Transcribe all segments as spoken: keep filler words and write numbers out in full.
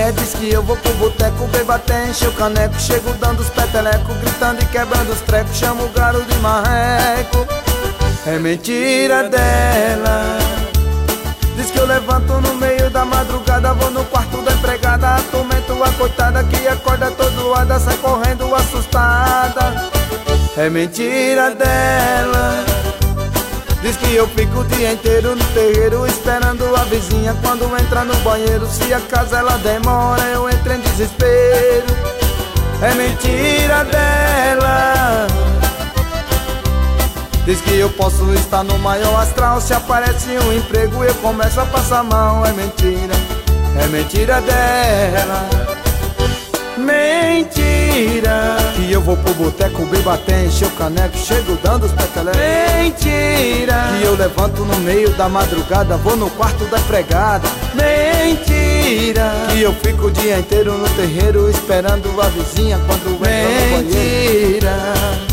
mulher diz que eu vou pro boteco, bebo até encher o caneco, chego dando os petelecos, gritando e quebrando os trecos, chamo o galo de marreco. É mentira dela. Diz que eu levanto no meio da madrugada, vou no quarto da empregada, atormento a coitada que acorda todoada, sai correndo assustada. É mentira dela. Diz que eu fico o dia inteiro no terreiro esperando a vizinha quando entra no banheiro. Se a casa ela demora, eu entro em desespero. É mentira dela. Diz que eu posso estar no maior astral, se aparece um emprego eu começo a passar mal. É mentira, é mentira dela. Mentira. Que eu vou pro boteco, bebo até encher o caneco, chego dando os petelecos. Mentira. Que eu levanto no meio da madrugada, vou no quarto da empregada. Mentira. Que eu fico o dia inteiro no terreiro esperando a vizinha quando entra no banheiro. Mentira.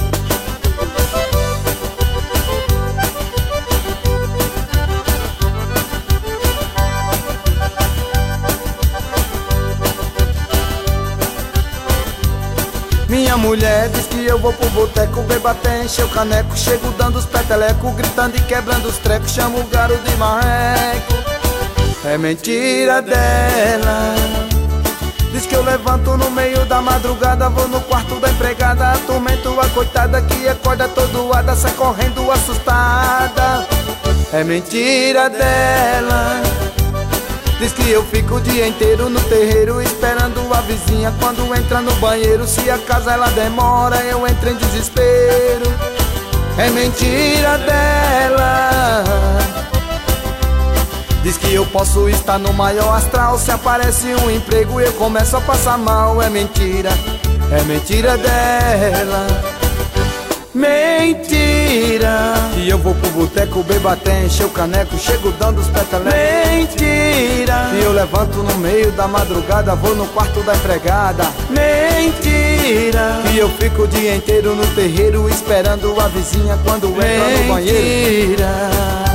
Minha mulher diz que eu vou pro boteco, bebo até encher o caneco, chego dando os petelecos, gritando e quebrando os trecos, chamo o galo de marreco. É mentira dela. Diz que eu levanto no meio da madrugada, vou no quarto da empregada, atormento a coitada que acorda todoada, sai correndo assustada. É mentira dela. Diz que eu fico o dia inteiro no terreiro esperando a vizinha quando entra no banheiro. Se a casa ela demora, eu entro em desespero. É mentira dela. Diz que eu posso estar no maior astral, se aparece um emprego eu começo a passar mal. É mentira, é mentira dela. Mentira. Que eu vou pro boteco, bebo até encher o caneco, chego dando os petelecos. Mentira. Que eu levanto no meio da madrugada, vou no quarto da empregada. Mentira. Que eu fico o dia inteiro no terreiro esperando a vizinha quando entra no banheiro. Mentira.